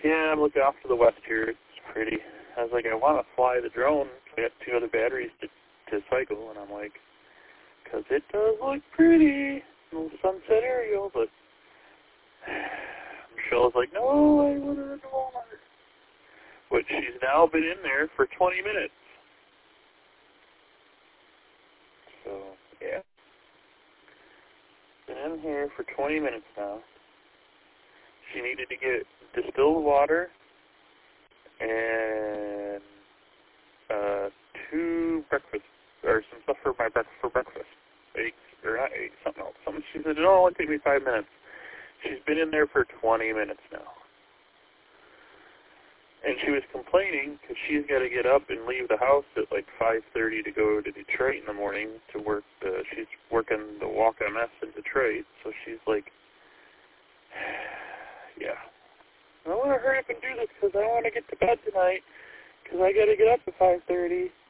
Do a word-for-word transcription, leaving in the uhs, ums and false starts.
yeah, I'm looking off to the west here. It's pretty. I was like, I want to fly the drone. I got two other batteries to, to cycle, and I'm like, because it does look pretty. A little sunset aerial, but Michelle's like, no, I want to run to Walmart. But she's now been in there for twenty minutes. So, yeah. Been in here for twenty minutes now. She needed to get distilled water and uh, two breakfast, or some stuff for my breakfast, for breakfast. Eggs, or not eggs, something else. Something. She said, it'll only take me five minutes. She's been in there for twenty minutes now. And she was complaining because she's got to get up and leave the house at like five thirty to go to Detroit in the morning to work. The, she's working the Walk M S in Detroit, so she's like, yeah. I want to hurry up and do this because I want to get to bed tonight because I got to get up at five thirty.